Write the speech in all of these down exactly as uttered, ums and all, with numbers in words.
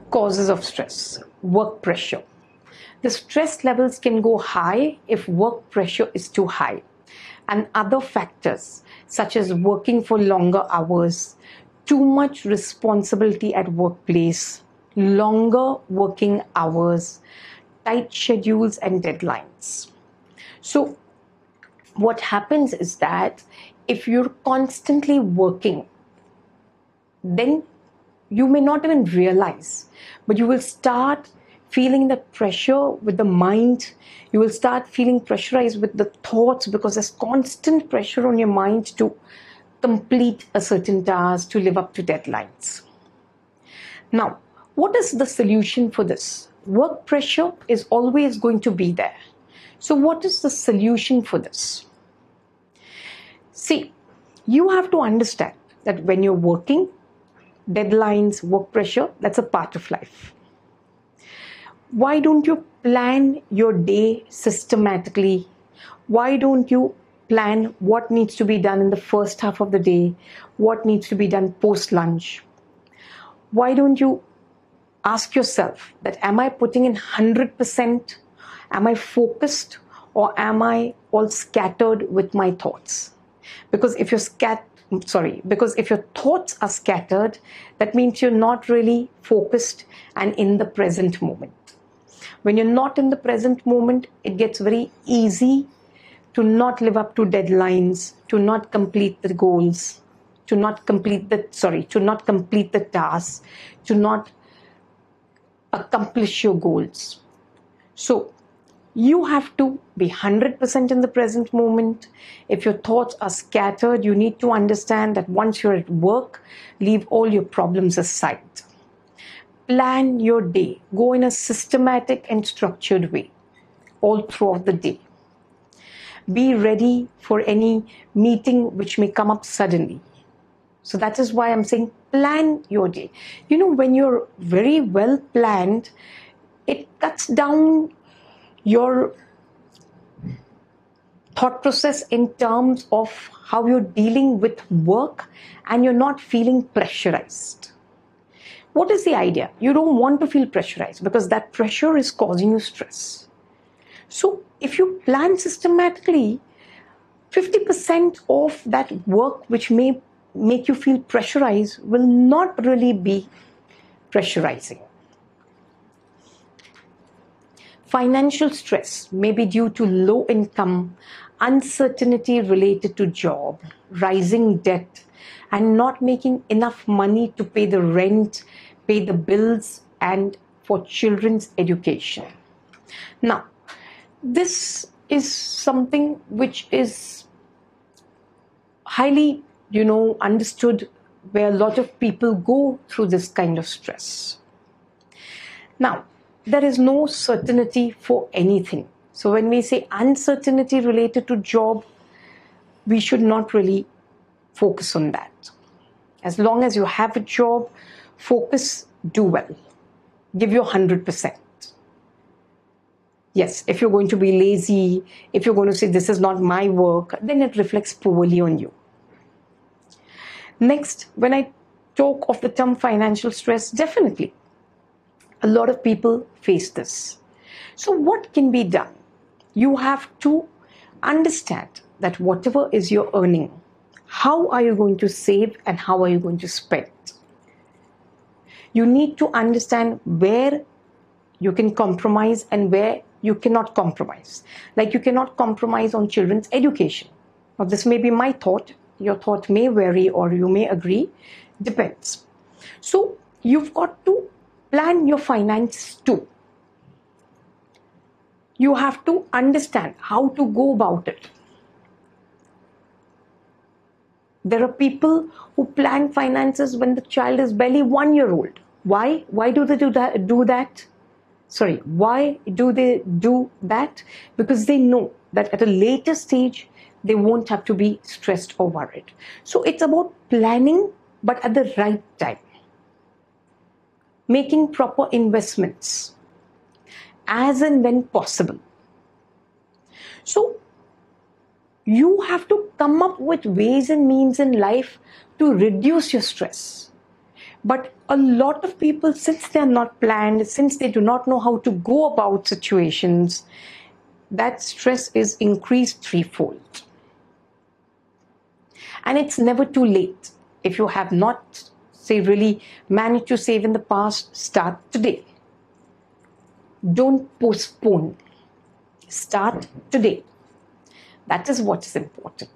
Causes of stress: work pressure. The stress levels can go high if work pressure is too high, and other factors such as working for longer hours, too much responsibility at workplace, longer working hours, tight schedules and deadlines. So what happens is that if you're constantly working, then you may not even realize, but you will start feeling that pressure with the mind. You will start feeling pressurized with the thoughts because there's constant pressure on your mind to complete a certain task, to live up to deadlines. Now, what is the solution for this? Work pressure is always going to be there. So what is the solution for this? See, you have to understand that when you're working, deadlines, work pressure, that's a part of life. Why don't you plan your day systematically? Why don't you plan what needs to be done in the first half of the day, what needs to be done post-lunch? Why don't you ask yourself that, am I putting in one hundred percent? Am I focused, or am I all scattered with my thoughts? Because if you're scat sorry, because if your thoughts are scattered, that means you're not really focused and in the present moment. When you're not in the present moment, it gets very easy to not live up to deadlines, to not complete the goals, to not complete the, sorry, to not complete the tasks, to not accomplish your goals. So you have to be one hundred percent in the present moment. If your thoughts are scattered, you need to understand that once you're at work, leave all your problems aside. Plan your day. Go in a systematic and structured way all throughout the day. Be ready for any meeting which may come up suddenly. So that is why I'm saying plan your day. You know, when you're very well planned, it cuts down your thought process in terms of how you're dealing with work, and you're not feeling pressurized. What is the idea? You don't want to feel pressurized because that pressure is causing you stress. So if you plan systematically, fifty percent of that work which may make you feel pressurized will not really be pressurizing. Financial stress may be due to low income, uncertainty related to job, rising debt, and not making enough money to pay the rent, pay the bills, and for children's education. Now, this is something which is highly, you know, understood, where a lot of people go through this kind of stress. Now, there is no certainty for anything. So when we say uncertainty related to job, we should not really focus on that. As long as you have a job, focus, do well. Give your one hundred percent. Yes, if you're going to be lazy, if you're going to say this is not my work, then it reflects poorly on you. Next, when I talk of the term financial stress, definitely a lot of people face this. So what can be done? You have to understand that whatever is your earning, how are you going to save and how are you going to spend? You need to understand where you can compromise and where you cannot compromise. Like you cannot compromise on children's education. Now this may be my thought. Your thought may vary or you may agree. Depends. So you've got to plan your finance too. You have to understand how to go about it. There are people who plan finances when the child is barely one year old. Why? Why do they do that? Do that? Sorry, why do they do that? Because they know that at a later stage, they won't have to be stressed or worried. So it's about planning, but at the right time. Making proper investments as and when possible. So you have to come up with ways and means in life to reduce your stress. But a lot of people, since they are not planned, since they do not know how to go about situations, that stress is increased threefold. And it's never too late. If you have not, say, really managed to save in the past, start today. Don't postpone. Start today. That is what is important.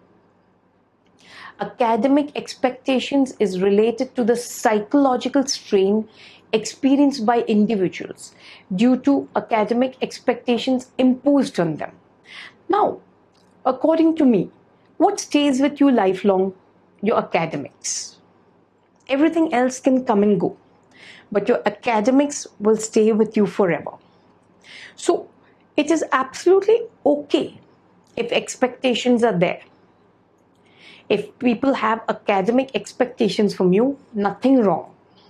Academic expectations is related to the psychological strain experienced by individuals due to academic expectations imposed on them. Now, according to me, what stays with you lifelong? Your academics. Everything else can come and go, but your academics will stay with you forever. So it is absolutely okay if expectations are there. If people have academic expectations from you, nothing wrong.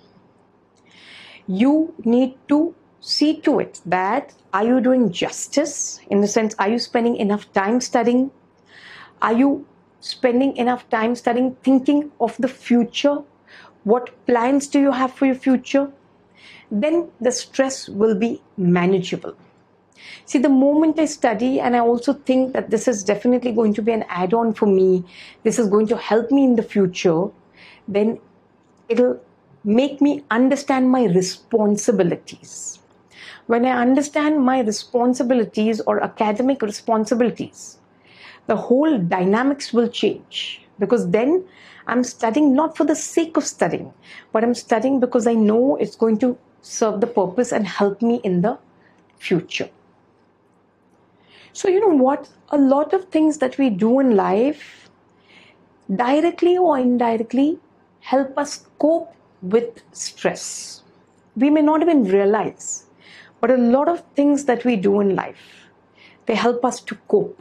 You need to see to it that, are you doing justice? In the sense, are you spending enough time studying? Are you spending enough time studying, thinking of the future? What plans do you have for your future? Then the stress will be manageable. See, the moment I study and I also think that this is definitely going to be an add-on for me, this is going to help me in the future, then it'll make me understand my responsibilities. When I understand my responsibilities or academic responsibilities, the whole dynamics will change, because then I'm studying not for the sake of studying, but I'm studying because I know it's going to serve the purpose and help me in the future. So you know what? A lot of things that we do in life, directly or indirectly, help us cope with stress. We may not even realize, but a lot of things that we do in life, they help us to cope.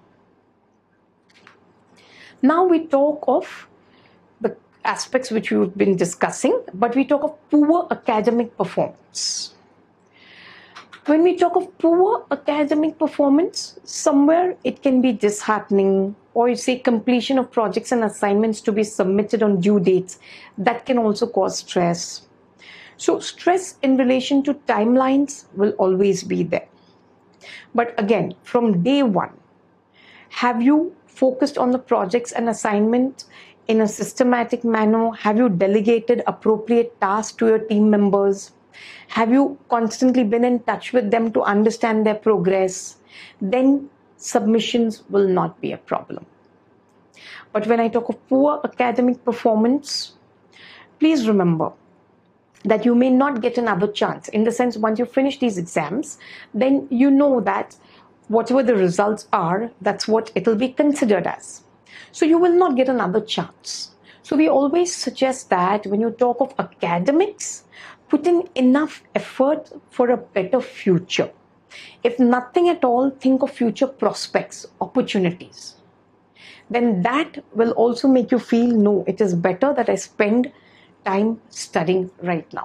Now we talk of the aspects which we've been discussing, but we talk of poor academic performance. When we talk of poor academic performance, somewhere it can be disheartening, or you say completion of projects and assignments to be submitted on due dates. That can also cause stress. So stress in relation to timelines will always be there. But again, from day one, have you focused on the projects and assignments in a systematic manner? Have you delegated appropriate tasks to your team members? Have you constantly been in touch with them to understand their progress? Then submissions will not be a problem. But when I talk of poor academic performance, please remember that you may not get another chance. In the sense, once you finish these exams, then you know that whatever the results are, that's what it will be considered as. So you will not get another chance. So we always suggest that when you talk of academics, put in enough effort for a better future. If nothing at all, think of future prospects, opportunities. Then that will also make you feel, no, it is better that I spend time studying right now.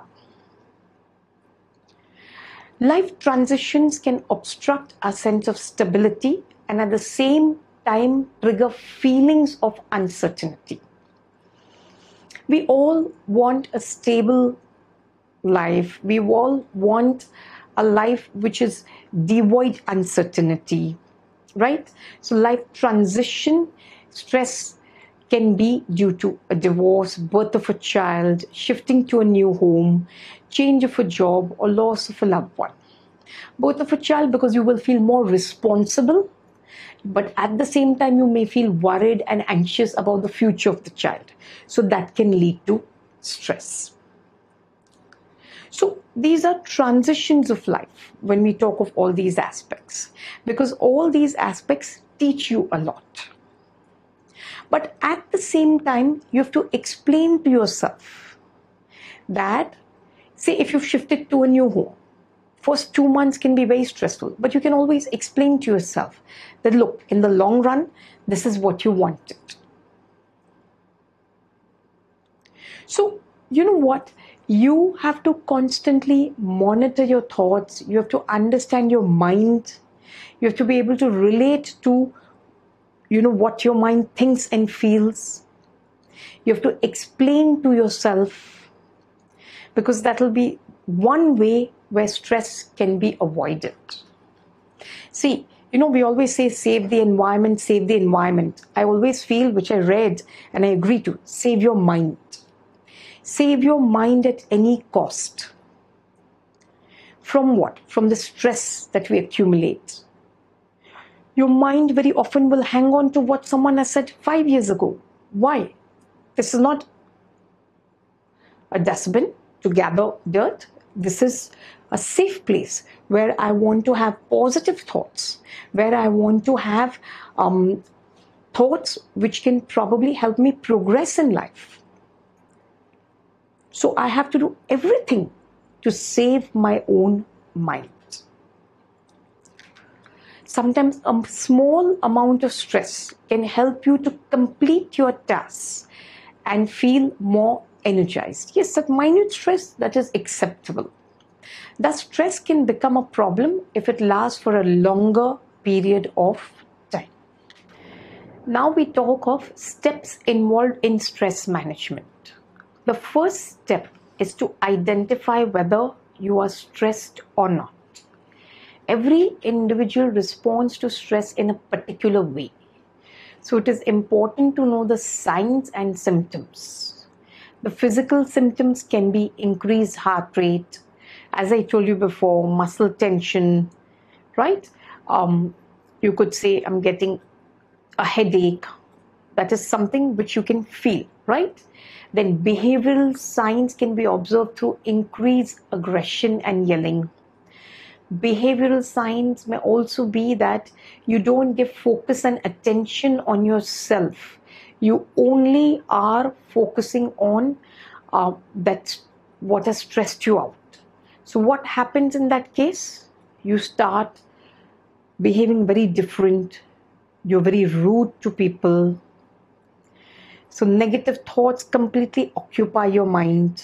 Life transitions can obstruct our sense of stability and at the same time trigger feelings of uncertainty. We all want a stable life. We all want a life which is devoid uncertainty, right? So life transition stress can be due to a divorce, birth of a child, shifting to a new home, change of a job, or loss of a loved one. Birth of a child, because you will feel more responsible, but at the same time you may feel worried and anxious about the future of the child. So that can lead to stress. So these are transitions of life when we talk of all these aspects, because all these aspects teach you a lot. But at the same time, you have to explain to yourself that, say, if you've shifted to a new home, first two months can be very stressful, but you can always explain to yourself that, look, in the long run, this is what you wanted. So, you know what? You have to constantly monitor your thoughts. You have to understand your mind. You have to be able to relate to, you know, what your mind thinks and feels. You have to explain to yourself because that will be one way where stress can be avoided. See, you know, we always say save the environment, save the environment. I always feel, which I read and I agree to, save your mind. Save your mind at any cost. From what? From the stress that we accumulate. Your mind very often will hang on to what someone has said five years ago. Why? This is not a dustbin to gather dirt. This is a safe place where I want to have positive thoughts, where I want to have um, thoughts which can probably help me progress in life. So I have to do everything to save my own mind. Sometimes a small amount of stress can help you to complete your tasks and feel more energized. Yes, that minute stress, that is acceptable. That stress can become a problem if it lasts for a longer period of time. Now we talk of steps involved in stress management. The first step is to identify whether you are stressed or not. Every individual responds to stress in a particular way. So it is important to know the signs and symptoms. The physical symptoms can be increased heart rate, as I told you before, muscle tension, right? Um, you could say, I'm getting a headache. That is something which you can feel, right? Then behavioral signs can be observed through increased aggression and yelling. Behavioral signs may also be that you don't give focus and attention on yourself. You only are focusing on uh, that what has stressed you out. So what happens in that case? You start behaving very different. You're very rude to people. So negative thoughts completely occupy your mind.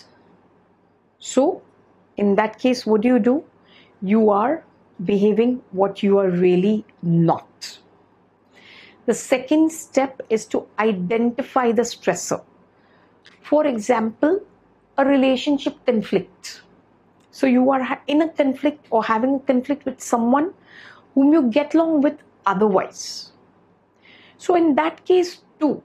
So in that case, what do you do? You are behaving what you are really not. The second step is to identify the stressor. For example, a relationship conflict. So you are in a conflict or having a conflict with someone whom you get along with otherwise. So in that case too,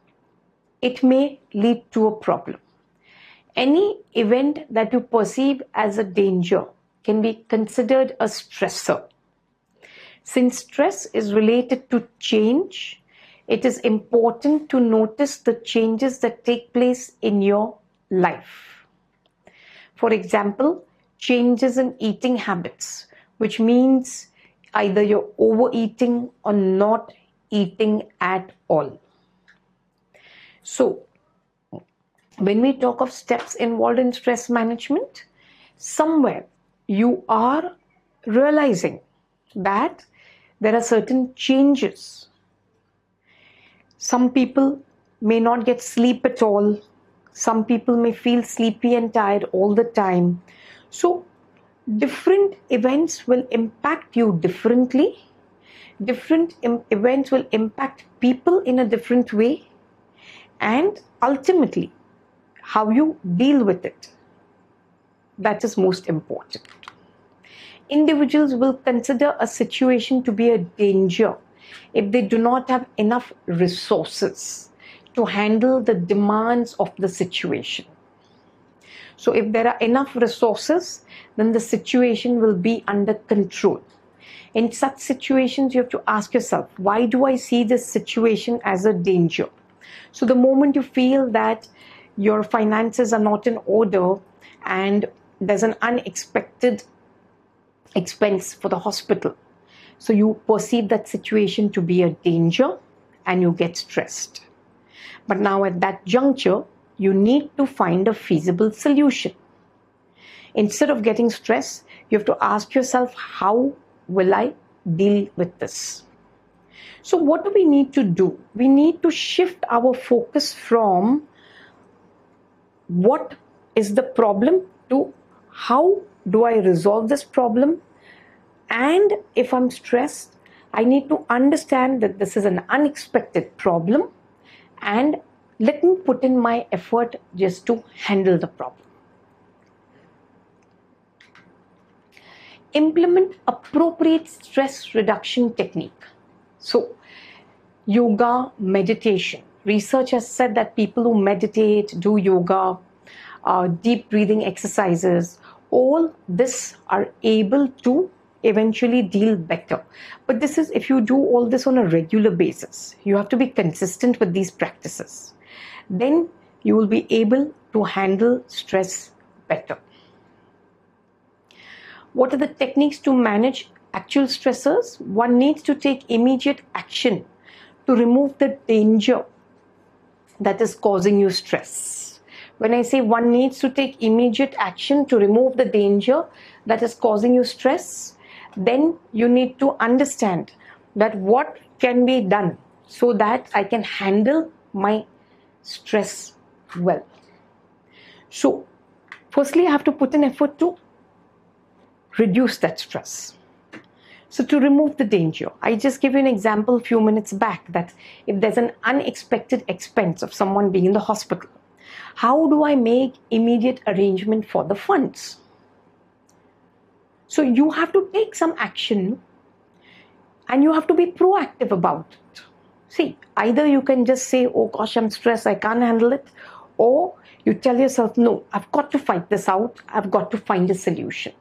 it may lead to a problem. Any event that you perceive as a danger can be considered a stressor. Since stress is related to change, it is important to notice the changes that take place in your life. For example, changes in eating habits, which means either you're overeating or not eating at all. So, when we talk of steps involved in stress management, somewhere you are realizing that there are certain changes. Some people may not get sleep at all. Some people may feel sleepy and tired all the time. So different events will impact you differently. Different im- events will impact people in a different way. And ultimately, how you deal with it, that is most important. Individuals will consider a situation to be a danger if they do not have enough resources to handle the demands of the situation. So if there are enough resources, then the situation will be under control. In such situations, you have to ask yourself, why do I see this situation as a danger? So the moment you feel that your finances are not in order and there's an unexpected expense for the hospital, so you perceive that situation to be a danger and you get stressed. But now at that juncture, you need to find a feasible solution. Instead of getting stressed, you have to ask yourself, how will I deal with this? So what do we need to do? We need to shift our focus from what is the problem to how do I resolve this problem? And if I'm stressed, I need to understand that this is an unexpected problem and let me put in my effort just to handle the problem. Implement appropriate stress reduction technique. So, yoga, meditation. Research has said that people who meditate, do yoga, uh, deep breathing exercises, all this are able to eventually deal better. But this is if you do all this on a regular basis. You have to be consistent with these practices. Then you will be able to handle stress better. What are the techniques to manage actual stressors? One needs to take immediate action to remove the danger that is causing you stress. When I say one needs to take immediate action to remove the danger that is causing you stress, then you need to understand that what can be done so that I can handle my stress well. So, firstly, I have to put an effort to reduce that stress. So to remove the danger, I just gave you an example a few minutes back that if there's an unexpected expense of someone being in the hospital, how do I make immediate arrangement for the funds? So you have to take some action and you have to be proactive about it. See, either you can just say, oh gosh, I'm stressed, I can't handle it. Or you tell yourself, no, I've got to fight this out. I've got to find a solution.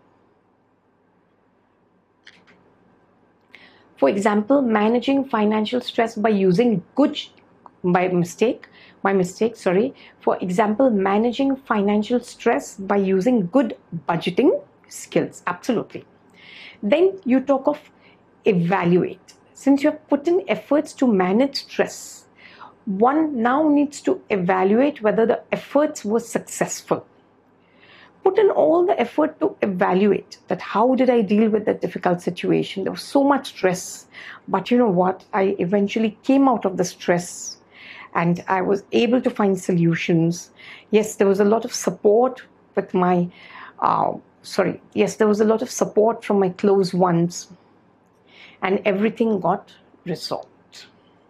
For example, managing financial stress by using good, by mistake, my mistake, sorry. For example, managing financial stress by using good budgeting skills. Absolutely. Then you talk of evaluate. Since you have put in efforts to manage stress, one now needs to evaluate whether the efforts were successful. Put in all the effort to evaluate that how did I deal with that difficult situation. There was so much stress, but you know what? I eventually came out of the stress and I was able to find solutions. Yes, there was a lot of support with my, uh, sorry, yes, there was a lot of support from my close ones and everything got resolved.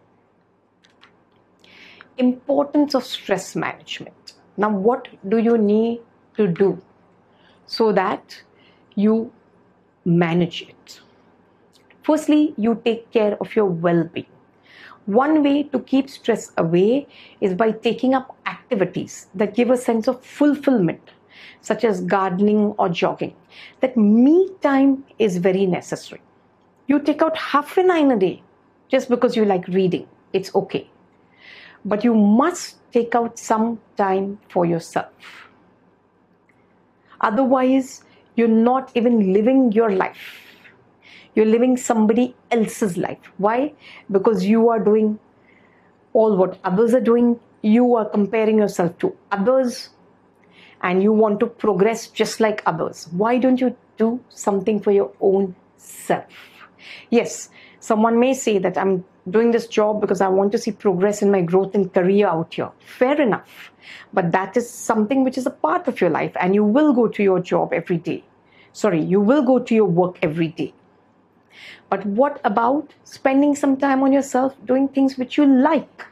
Importance of stress management. Now, what do you need to do so that you manage it? Firstly, you take care of your well-being. One way to keep stress away is by taking up activities that give a sense of fulfillment, such as gardening or jogging. That me time is very necessary. You take out half an hour a day just because you like reading. It's okay. But you must take out some time for yourself. Otherwise, you're not even living your life. You're living somebody else's life. Why? Because you are doing all what others are doing. You are comparing yourself to others and you want to progress just like others. Why don't you do something for your own self? Yes, someone may say that I'm doing this job because I want to see progress in my growth and career out here. Fair enough. But that is something which is a part of your life and you will go to your job every day. Sorry, you will go to your work every day. But what about spending some time on yourself doing things which you like?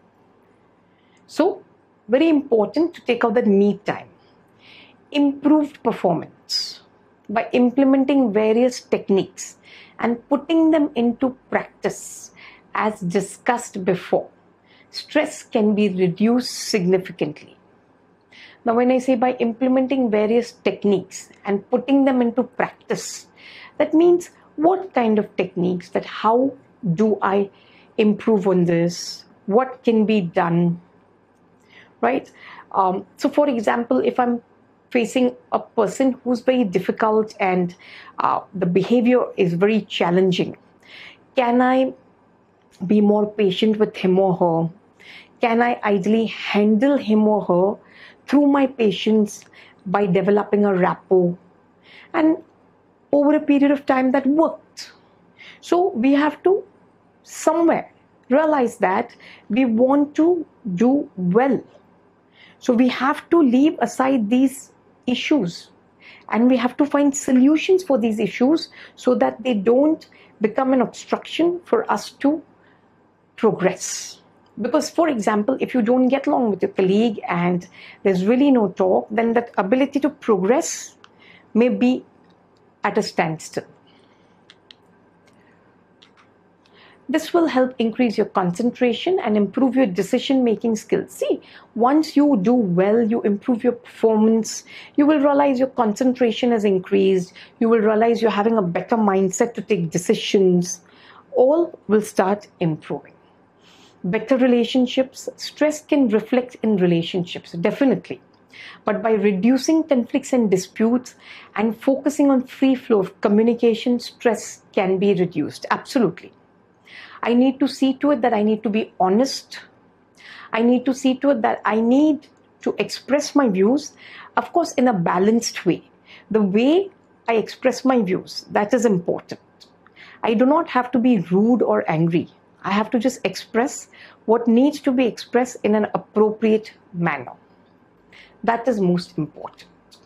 So, very important to take out that me time. Improved performance by implementing various techniques and putting them into practice as discussed before. Stress can be reduced significantly. Now, when I say by implementing various techniques and putting them into practice, that means what kind of techniques, that how do I improve on this? What can be done, right? Um, so, for example, if I'm facing a person who's very difficult and uh, the behavior is very challenging, can I be more patient with him or her? Can I ideally handle him or her through my patience by developing a rapport? And over a period of time that worked. So we have to somewhere realize that we want to do well. So we have to leave aside these issues and we have to find solutions for these issues so that they don't become an obstruction for us to progress. Because, for example, if you don't get along with your colleague and there's really no talk, then that ability to progress may be at a standstill. This will help increase your concentration and improve your decision-making skills. See, once you do well, you improve your performance, you will realize your concentration has increased, you will realize you're having a better mindset to take decisions. All will start improving. Better relationships. Stress can reflect in relationships, definitely. But by reducing conflicts and disputes and focusing on free flow of communication, stress can be reduced. Absolutely. I need to see to it that I need to be honest. I need to see to it that I need to express my views, of course, in a balanced way. The way I express my views, that is important. I do not have to be rude or angry. I have to just express what needs to be expressed in an appropriate manner. That is most important.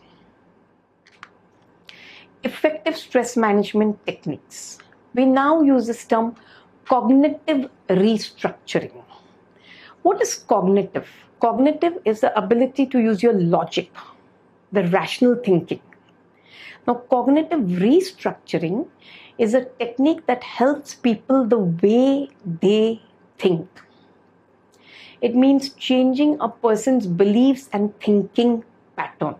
Effective stress management techniques. We now use this term cognitive restructuring. What is cognitive? Cognitive is the ability to use your logic, the rational thinking. Now, cognitive restructuring is a technique that helps people the way they think. It means changing a person's beliefs and thinking pattern.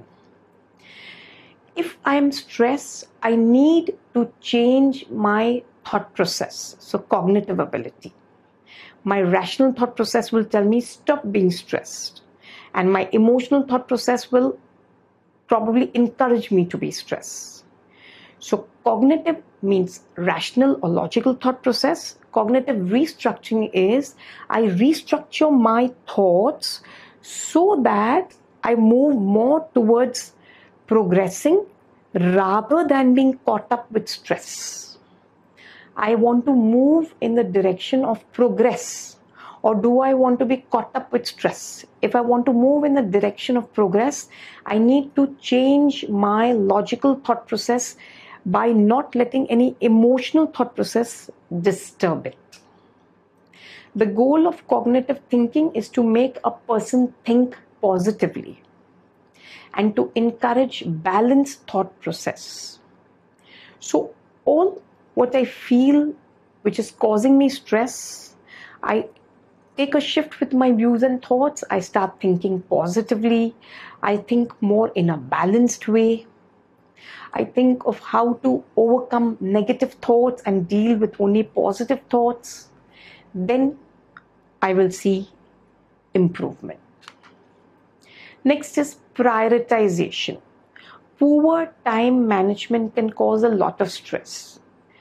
If I am stressed, I need to change my thought process, so cognitive ability. My rational thought process will tell me stop being stressed, and my emotional thought process will probably encourage me to be stressed. So cognitive means rational or logical thought process. Cognitive restructuring is I restructure my thoughts so that I move more towards progressing rather than being caught up with stress. I want to move in the direction of progress, or do I want to be caught up with stress? If I want to move in the direction of progress, I need to change my logical thought process by not letting any emotional thought process disturb it. The goal of cognitive thinking is to make a person think positively and to encourage balanced thought process. So all what I feel which is causing me stress, I take a shift with my views and thoughts. I start thinking positively. I think more in a balanced way. I think of how to overcome negative thoughts and deal with only positive thoughts. Then I will see improvement. Next is prioritization. Poor time management can cause a lot of stress.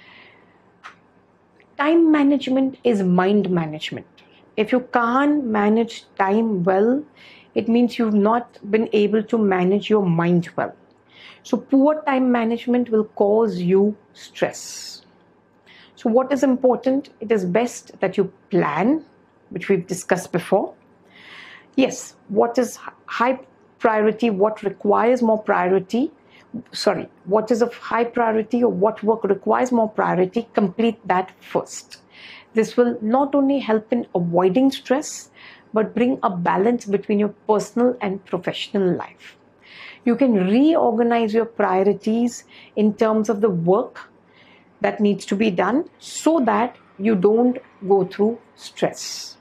Time management is mind management. If you can't manage time well, it means you've not been able to manage your mind well. So poor time management will cause you stress. So what is important? It is best that you plan, which we've discussed before. Yes, what is high priority, what requires more priority, sorry, what is of high priority or what work requires more priority, complete that first. This will not only help in avoiding stress, but bring a balance between your personal and professional life. You can reorganize your priorities in terms of the work that needs to be done so that you don't go through stress.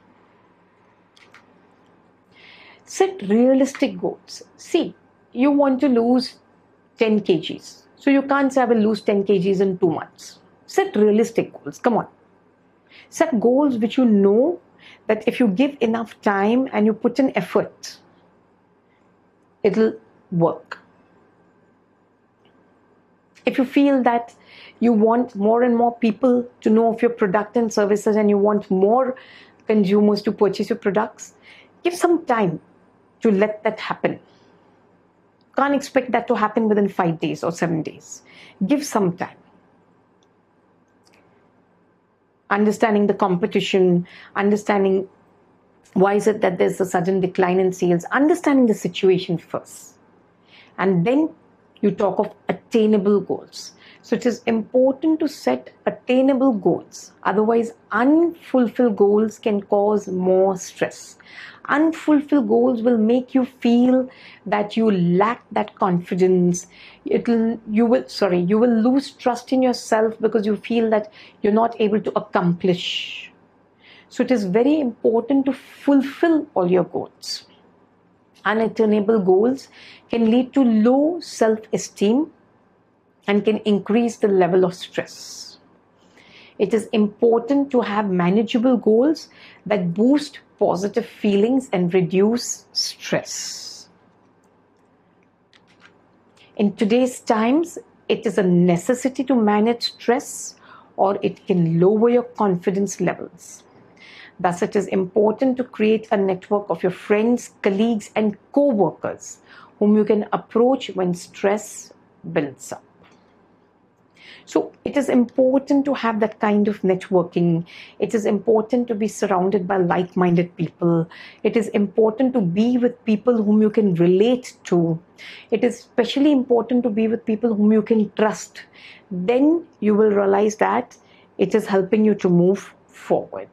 Set realistic goals. See, you want to lose ten kilograms. So you can't say I will lose ten kilograms in two months. Set realistic goals. Come on. Set goals which you know that if you give enough time and you put in effort, it'll work. If you feel that you want more and more people to know of your product and services and you want more consumers to purchase your products, give some time to let that happen. Can't expect that to happen within five days or seven days. Give some time. Understanding the competition, understanding why is it that there's a sudden decline in sales, understanding the situation first. And then you talk of attainable goals. So it is important to set attainable goals. Otherwise, unfulfilled goals can cause more stress. unfulfilled goals will make you feel that you lack that confidence. It'll, you will, sorry, you will lose trust in yourself because you feel that you're not able to accomplish. So it is very important to fulfill all your goals. Unattainable goals can lead to low self-esteem and can increase the level of stress. It is important to have manageable goals that boost positive feelings and reduce stress. In today's times, it is a necessity to manage stress, or it can lower your confidence levels. Thus, it is important to create a network of your friends, colleagues, and co-workers whom you can approach when stress builds up. So it is important to have that kind of networking. It is important to be surrounded by like-minded people. It is important to be with people whom you can relate to. It is especially important to be with people whom you can trust. Then you will realize that it is helping you to move forward.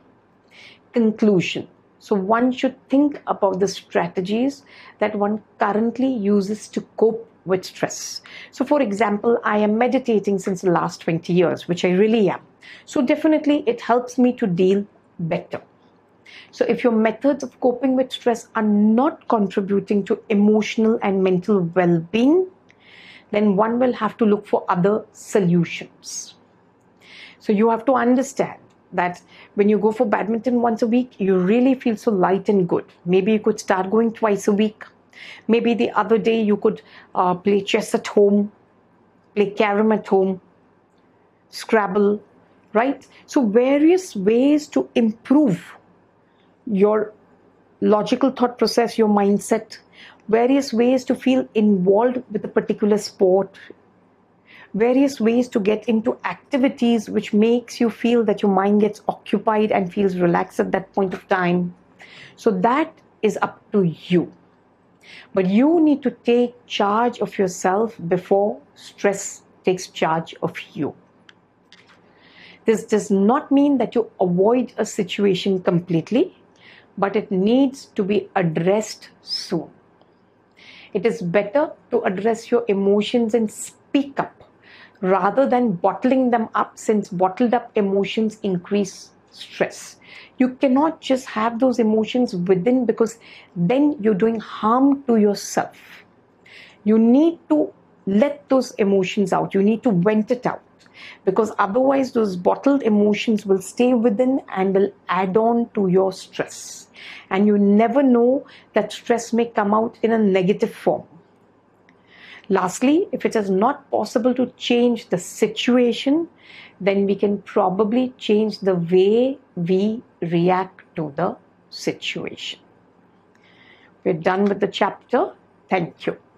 Conclusion. So one should think about the strategies that one currently uses to cope with stress. So for example, I am meditating since the last twenty years, which I really am. So definitely it helps me to deal better. So if your methods of coping with stress are not contributing to emotional and mental well-being, then one will have to look for other solutions. So you have to understand that when you go for badminton once a week, you really feel so light and good. Maybe you could start going twice a week. Maybe the other day you could uh, play chess at home, play carom at home, Scrabble, right? So various ways to improve your logical thought process, your mindset, various ways to feel involved with a particular sport, various ways to get into activities which makes you feel that your mind gets occupied and feels relaxed at that point of time. So that is up to you. But you need to take charge of yourself before stress takes charge of you. This does not mean that you avoid a situation completely, but it needs to be addressed soon. It is better to address your emotions and speak up rather than bottling them up, since bottled up emotions increase stress. You cannot just have those emotions within, because then you're doing harm to yourself. You need to let those emotions out. You need to vent it out, because otherwise those bottled emotions will stay within and will add on to your stress. And you never know that stress may come out in a negative form. Lastly, if it is not possible to change the situation, then we can probably change the way we react to the situation. We're done with the chapter. Thank you.